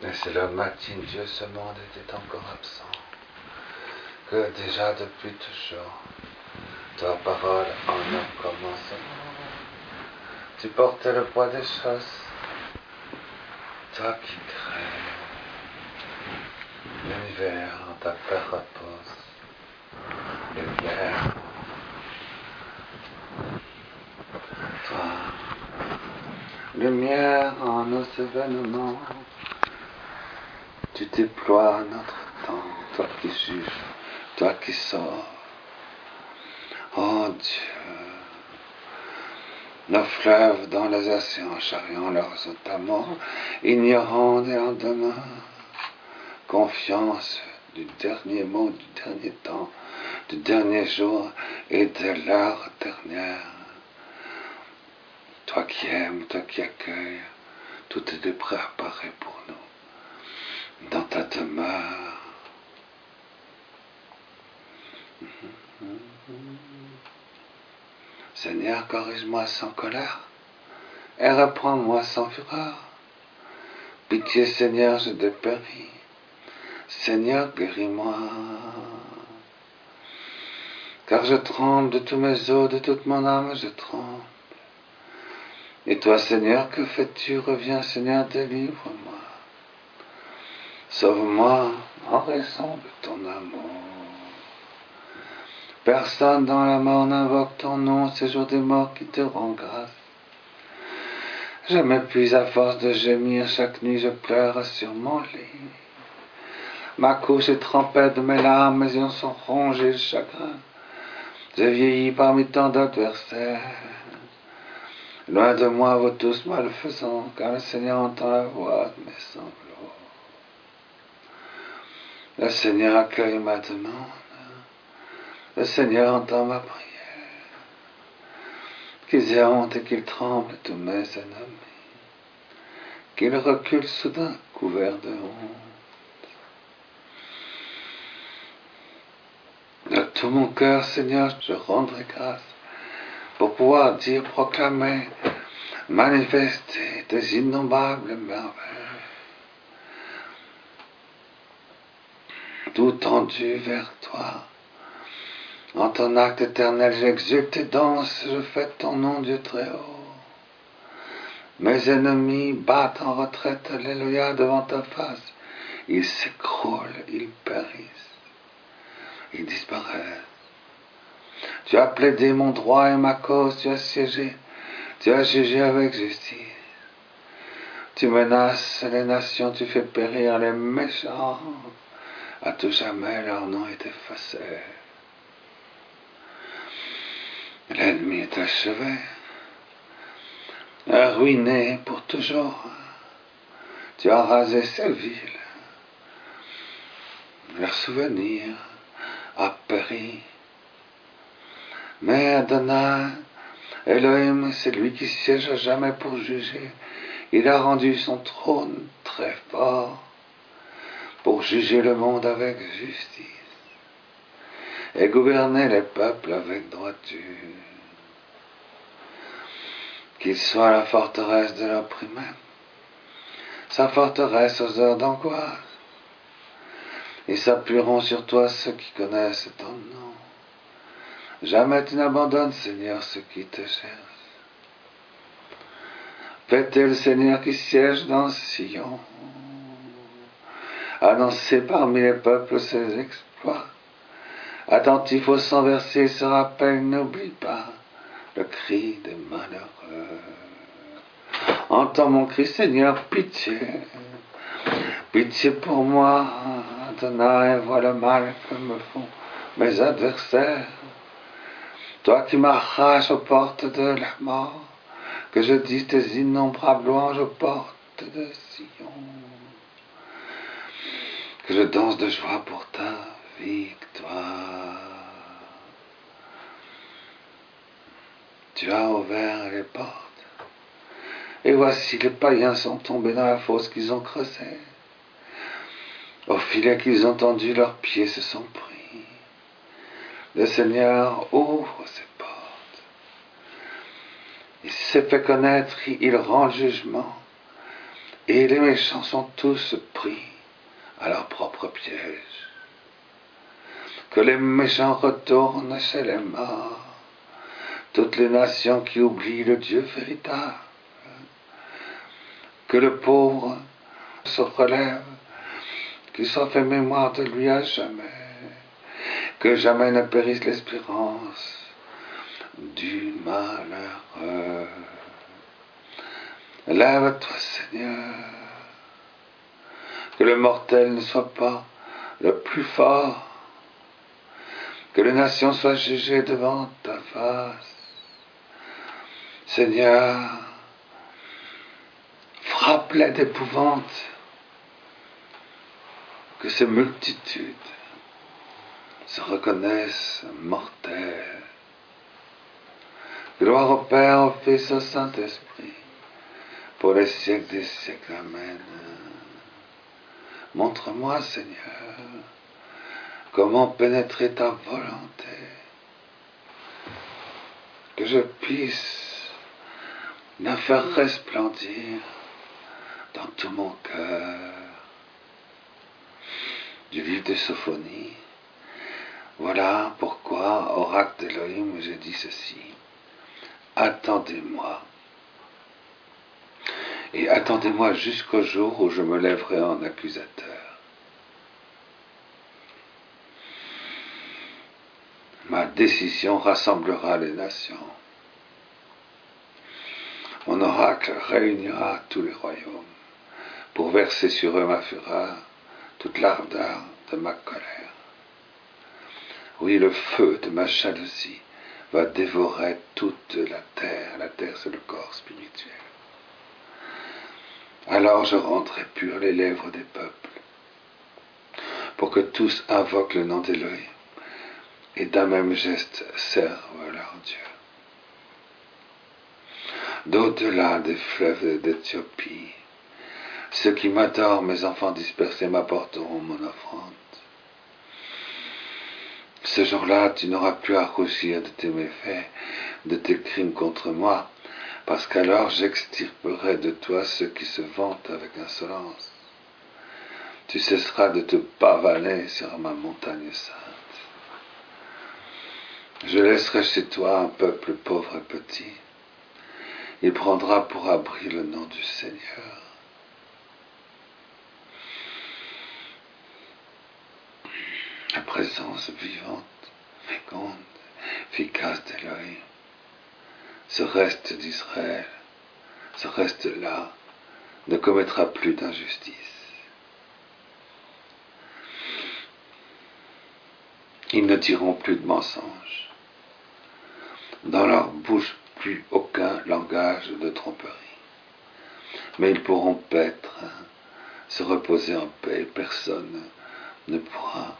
Et c'est le matin, Dieu, ce monde était encore absent, que déjà depuis toujours, ta parole en un commencement, tu portais le poids des choses, toi qui crées l'univers en ta paix repose, lumière, toi, lumière en nos événements, tu déploies notre temps, toi qui juges, toi qui sauves. Oh Dieu, nos fleuves dans les océans charriant leurs amours, ignorant des lendemains, confiance du dernier mot, du dernier temps, du dernier jour et de l'heure dernière. Toi qui aimes, toi qui accueilles, tout est préparé pour nous, dans ta demeure. Seigneur, corrige-moi sans colère et reprends-moi sans fureur. Pitié, Seigneur, je dépéris. Seigneur, guéris-moi. Car je tremble de tous mes os, de toute mon âme, je tremble. Et toi, Seigneur, que fais-tu? Reviens, Seigneur, délivre-moi. Sauve-moi en raison de ton amour. Personne dans la mort n'invoque ton nom, c'est jour des morts qui te rend grâce. Je m'épuise à force de gémir, chaque nuit je pleure sur mon lit. Ma couche est trempée de mes larmes, mes yeux sont rongés de chagrin. J'ai vieilli parmi tant d'adversaires. Loin de moi vous tous malfaisants, car le Seigneur entend la voix de mes sanglots. Le Seigneur accueille ma demande. Le Seigneur entend ma prière. Qu'ils aient honte et qu'ils tremblent tous mes ennemis. Qu'ils reculent soudain couverts de honte. De tout mon cœur, Seigneur, je rendrai grâce pour pouvoir dire, proclamer, manifester des innombrables merveilles. Tout tendu vers toi. En ton acte éternel, j'exulte et danse, je fête ton nom, Dieu très haut. Mes ennemis battent en retraite, alléluia, devant ta face. Ils s'écroulent, ils périssent, ils disparaissent. Tu as plaidé mon droit et ma cause, tu as siégé, tu as jugé avec justice. Tu menaces les nations, tu fais périr les méchants. À tout jamais leur nom est effacé. L'ennemi est achevé, ruiné pour toujours. Tu as rasé ces villes. Leur souvenir a péri. Mais Adonai, Elohim, c'est lui qui siège à jamais pour juger. Il a rendu son trône très fort pour juger le monde avec justice et gouverner les peuples avec droiture. Qu'il soit la forteresse de l'opprimé, sa forteresse aux heures d'angoisse. Ils s'appuieront sur toi ceux qui connaissent ton nom. Jamais tu n'abandonnes, Seigneur, ceux qui te cherchent. Fêtez le Seigneur qui siège dans Sion. Annoncez parmi les peuples ses exploits. Attentif au sang versé, se rappelle, n'oublie pas le cri des malheureux. Entends mon cri, Seigneur, pitié. Pitié pour moi, Adonai, vois le mal que me font mes adversaires. Toi qui m'arraches aux portes de la mort, que je dise tes innombrables louanges aux portes de Sion. Que je danse de joie pour ta victoire. Tu as ouvert les portes, et voici les païens sont tombés dans la fosse qu'ils ont creusée. Au filet qu'ils ont tendu, leurs pieds se sont pris. Le Seigneur ouvre ses portes. Il s'est fait connaître, il rend le jugement. et les méchants sont tous pris à leur propre piège. Que les méchants retournent chez les morts, toutes les nations qui oublient le Dieu véritable. Que le pauvre se relève, qu'il soit fait mémoire de lui à jamais, que jamais ne périsse l'espérance du malheureux. Lève-toi, Seigneur, que le mortel ne soit pas le plus fort, que les nations soient jugées devant ta face. Seigneur, frappe-les d'épouvante, que ces multitudes se reconnaissent mortelles. Gloire au Père, au Fils, au Saint-Esprit, pour les siècles des siècles. Amen. Montre-moi, Seigneur, comment pénétrer ta volonté, que je puisse la faire resplendir dans tout mon cœur. Du livre des Sophonie. Voilà pourquoi, oracle d'Élohim, j'ai dit ceci. Attendez-moi. Et attendez-moi jusqu'au jour où je me lèverai en accusateur. Ma décision rassemblera les nations. Mon oracle réunira tous les royaumes pour verser sur eux ma fureur, toute l'ardeur de ma colère. Oui, le feu de ma jalousie va dévorer toute la terre. La terre, c'est le corps spirituel. Alors je rendrai pures les lèvres des peuples, pour que tous invoquent le nom d'Élohim et d'un même geste servent leur Dieu. D'au-delà des fleuves d'Éthiopie, ceux qui m'adorent, mes enfants dispersés, m'apporteront mon offrande. Ce jour-là, tu n'auras plus à rougir de tes méfaits, de tes crimes contre moi, parce qu'alors j'extirperai de toi ceux qui se vantent avec insolence. Tu cesseras de te pavaner sur ma montagne sainte. Je laisserai chez toi un peuple pauvre et petit. Il prendra pour abri le nom du Seigneur. La présence vivante, féconde, efficace d'Élohim, ce reste d'Israël, ce reste-là, ne commettra plus d'injustice. Ils ne diront plus de mensonges. Dans leur bouche, plus aucun langage de tromperie. Mais ils pourront paître, se reposer en paix. Personne ne pourra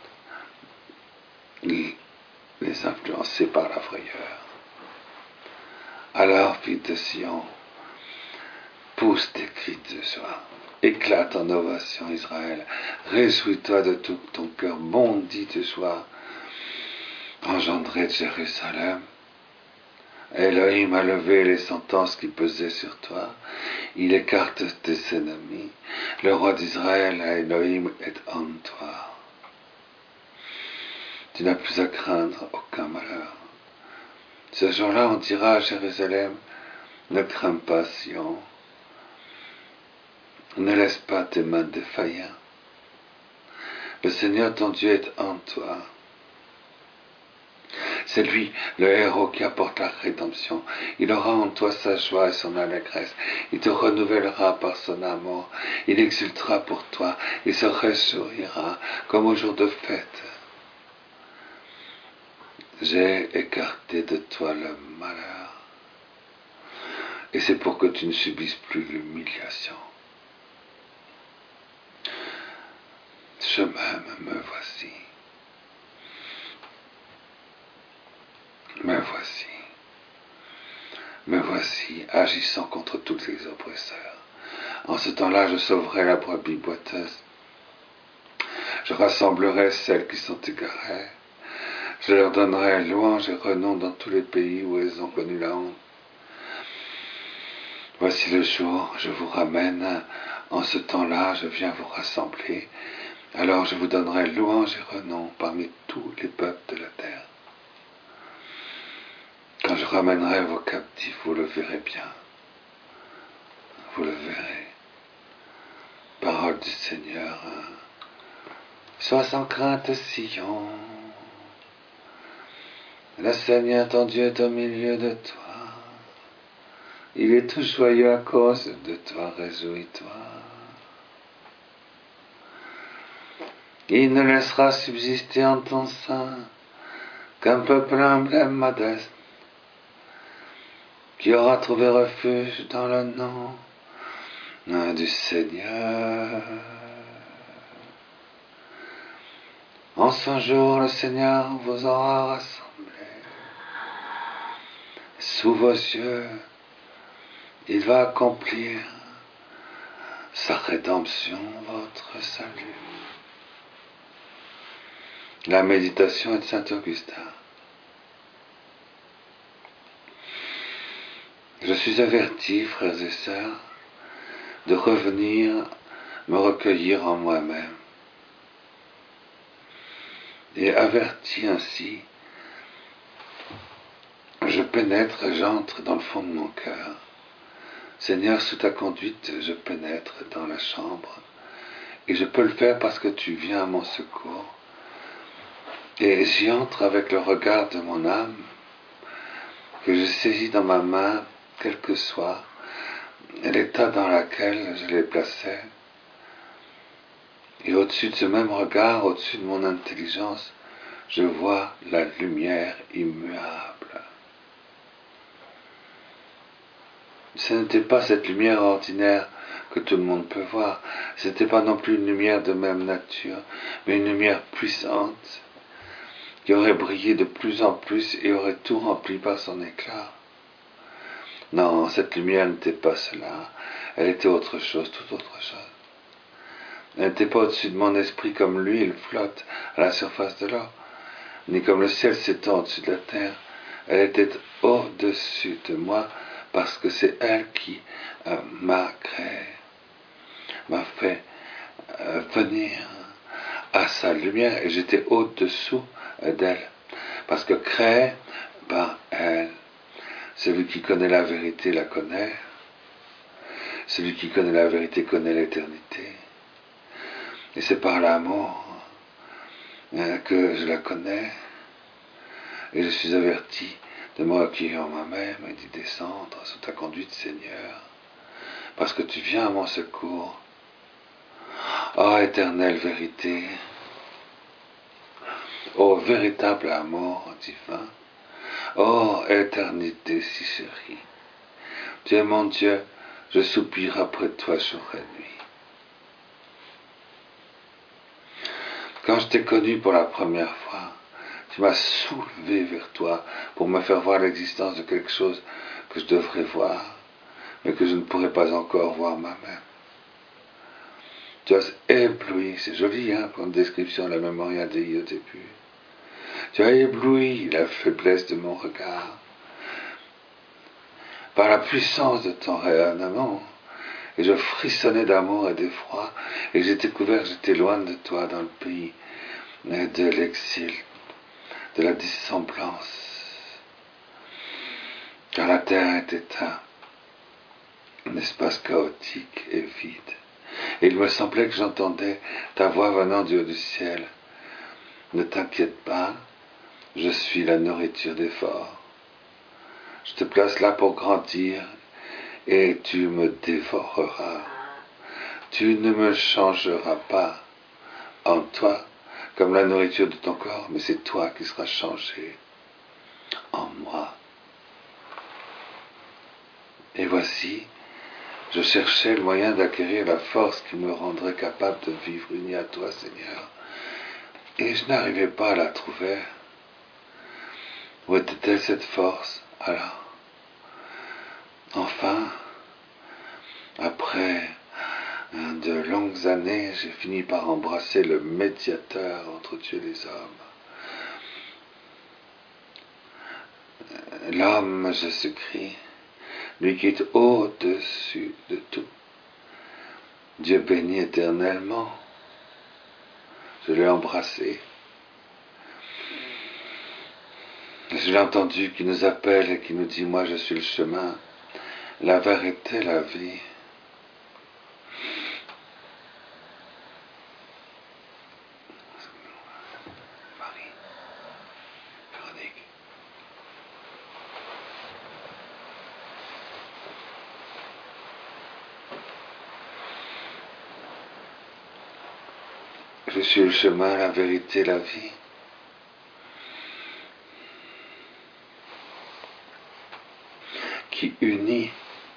les influencer par la frayeur. Alors, fille de Sion, pousse tes cris de joie, éclate en ovation Israël, réjouis-toi de tout ton cœur, bondis de joie, engendré de Jérusalem. Elohim a levé les sentences qui pesaient sur toi, il écarte tes ennemis, le roi d'Israël, Elohim, est en toi. Tu n'as plus à craindre aucun malheur. Ce jour-là, on dira à Jérusalem, ne crains pas, Sion, ne laisse pas tes mains défaillir. Le Seigneur ton Dieu est en toi. C'est lui, le héros, qui apporte la rédemption. Il aura en toi sa joie et son allégresse. Il te renouvellera par son amour. Il exultera pour toi. Il se réjouira comme au jour de fête. J'ai écarté de toi le malheur. Et c'est pour que tu ne subisses plus l'humiliation. Je-même me voici. Me voici agissant contre tous les oppresseurs. En ce temps-là, je sauverai la brebis boiteuse. Je rassemblerai celles qui sont égarées. Je leur donnerai louange et renom dans tous les pays où elles ont connu la honte. Voici le jour, je vous ramène, en ce temps-là, je viens vous rassembler, alors je vous donnerai louange et renom parmi tous les peuples de la terre. Quand je ramènerai vos captifs, vous le verrez bien, vous le verrez. Parole du Seigneur. Sois sans crainte, Sion. Le Seigneur ton Dieu est au milieu de toi. Il est tout joyeux à cause de toi, réjouis-toi. Il ne laissera subsister en ton sein qu'un peuple humble et modeste, qui aura trouvé refuge dans le nom du Seigneur. En ce jour, le Seigneur vous aura rassemblés. Sous vos yeux, il va accomplir sa rédemption, votre salut. La méditation est de saint Augustin. Je suis averti, frères et sœurs, de revenir me recueillir en moi-même. Et averti ainsi, je pénètre et j'entre dans le fond de mon cœur. Seigneur, sous ta conduite, je pénètre dans la chambre. Et je peux le faire parce que tu viens à mon secours. Et j'y entre avec le regard de mon âme, que je saisis dans ma main, quel que soit l'état dans lequel je l'ai placé. Et au-dessus de ce même regard, au-dessus de mon intelligence, je vois la lumière immuable. Ce n'était pas cette lumière ordinaire que tout le monde peut voir. Ce n'était pas non plus une lumière de même nature, mais une lumière puissante qui aurait brillé de plus en plus et aurait tout rempli par son éclat. Non, cette lumière n'était pas cela. Elle était autre chose, tout autre chose. Elle n'était pas au-dessus de mon esprit comme l'huile flotte à la surface de l'eau, ni comme le ciel s'étend au-dessus de la terre. Elle était au-dessus de moi, parce que c'est elle qui m'a créé, m'a fait venir à sa lumière, et j'étais au-dessous d'elle, parce que créé par elle. Celui qui connaît la vérité la connaît, celui qui connaît la vérité connaît l'éternité, et c'est par l'amour que je la connais, et je suis averti de me recueillir en moi-même et d'y descendre sous ta conduite, Seigneur, parce que tu viens à mon secours. Ô éternelle vérité, ô véritable amour divin, ô éternité si chérie, tu es mon Dieu, je soupire après toi jour et nuit. Quand je t'ai connu pour la première fois, tu m'as soulevé vers toi pour me faire voir l'existence de quelque chose que je devrais voir, mais que je ne pourrais pas encore voir moi-même. Tu as ébloui, c'est joli comme description de la mémoire d'Élie au début. Tu as ébloui la faiblesse de mon regard par la puissance de ton rayonnement. Et je frissonnais d'amour et d'effroi, et j'ai découvert que j'étais loin de toi dans le pays de l'exil, de la dissemblance. Car la terre était un espace chaotique et vide. Et il me semblait que j'entendais ta voix venant du haut du ciel. Ne t'inquiète pas, je suis la nourriture des forts. Je te place là pour grandir et tu me dévoreras. Tu ne me changeras pas en toi comme la nourriture de ton corps, mais c'est toi qui seras changé en moi. Et voici, je cherchais le moyen d'acquérir la force qui me rendrait capable de vivre uni à toi, Seigneur. Et je n'arrivais pas à la trouver. Où était-elle cette force? Alors, enfin, après de longues années, j'ai fini par embrasser le médiateur entre Dieu et les hommes. L'homme Jésus-Christ, lui qui est au-dessus de tout. Dieu béni éternellement. Je l'ai embrassé. Je l'ai entendu qui nous appelle et qui nous dit, moi je suis le chemin, la vérité, la vie. Marie, Véronique. Je suis le chemin, la vérité, la vie. Qui unit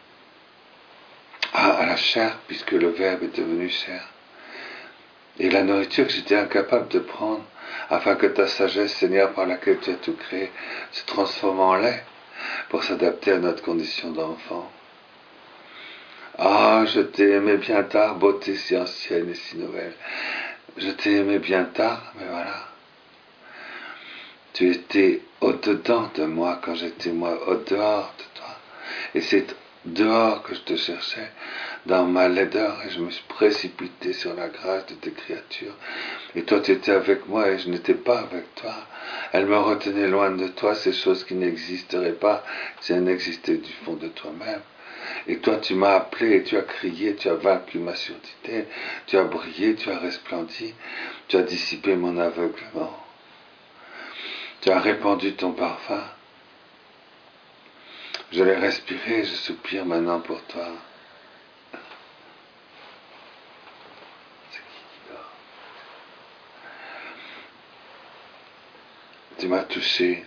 à la chair, puisque le Verbe est devenu chair. Et la nourriture que j'étais incapable de prendre, afin que ta sagesse, Seigneur, par laquelle tu as tout créé, se transforme en lait, pour s'adapter à notre condition d'enfant. Ah, je t'ai aimé bien tard, beauté si ancienne et si nouvelle. Je t'ai aimé bien tard, mais voilà. Tu étais au-dedans de moi quand j'étais moi au-dehors de toi. Et c'est dehors que je te cherchais, dans ma laideur, et je me suis précipité sur la grâce de tes créatures. Et toi, tu étais avec moi et je n'étais pas avec toi. Elle me retenait loin de toi, ces choses qui n'existeraient pas si elles n'existaient du fond de toi-même. Et toi, tu m'as appelé et tu as crié, tu as vaincu ma surdité, tu as brillé, tu as resplendi, tu as dissipé mon aveuglement. Tu as répandu ton parfum. Je l'ai respiré et je soupire maintenant pour toi. C'est qui dort? Tu m'as touché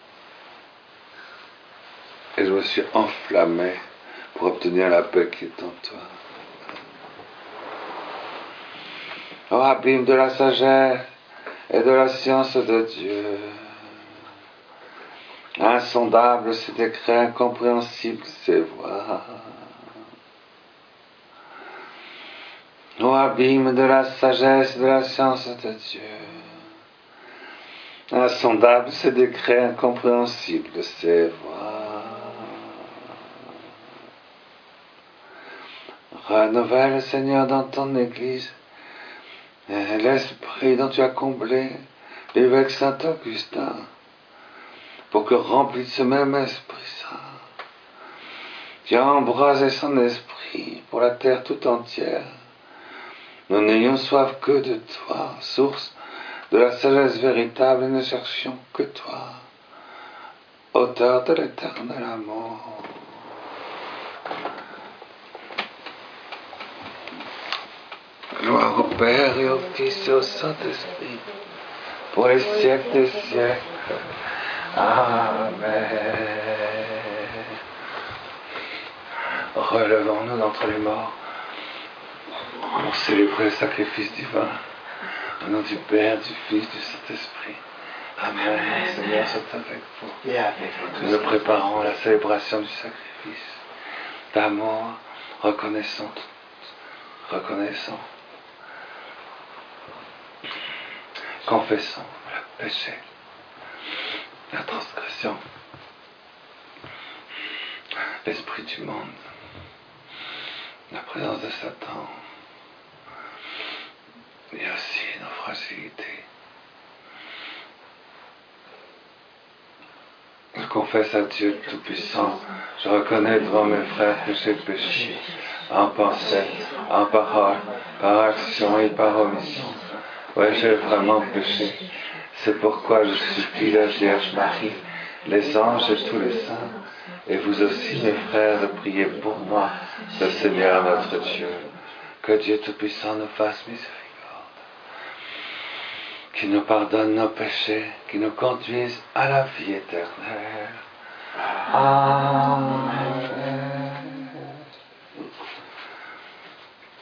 et je me suis enflammé pour obtenir la paix qui est en toi. Oh, abîme de la sagesse et de la science de Dieu. Insondable ses décrets, incompréhensibles ses voies. Ô abîme de la sagesse et de la science de Dieu. Insondable ses décrets, incompréhensibles ses voies. Renouvelle, Seigneur, dans ton Église, l'esprit dont tu as comblé l'évêque Saint-Augustin, pour que rempli de ce même Esprit Saint, tu as embrasé son esprit pour la terre tout entière. Nous n'ayons soif que de toi, source de la sagesse véritable, et ne cherchions que toi, auteur de l'éternel amour. Gloire au Père et au Fils et au Saint-Esprit, pour les siècles des siècles. Amen. Relevons-nous d'entre les morts. On célébrer le sacrifice divin. Au nom du Père, du Fils, du Saint-Esprit. Amen. Seigneur, soit avec vous. Nous nous préparons à la célébration du sacrifice. D'amour, reconnaissant. Confessons le péché, la transgression, l'esprit du monde, la présence de Satan, et aussi nos fragilités. Je confesse à Dieu Tout-Puissant, je reconnais devant mes frères que j'ai péché, en pensée, en parole, par action et par omission. Ouais, j'ai vraiment péché. C'est pourquoi je supplie la Vierge Marie, les anges et tous les saints, et vous aussi, mes frères, de prier pour moi, le Seigneur notre Dieu. Que Dieu Tout-Puissant nous fasse miséricorde, qu'il nous pardonne nos péchés, qu'il nous conduise à la vie éternelle. Amen.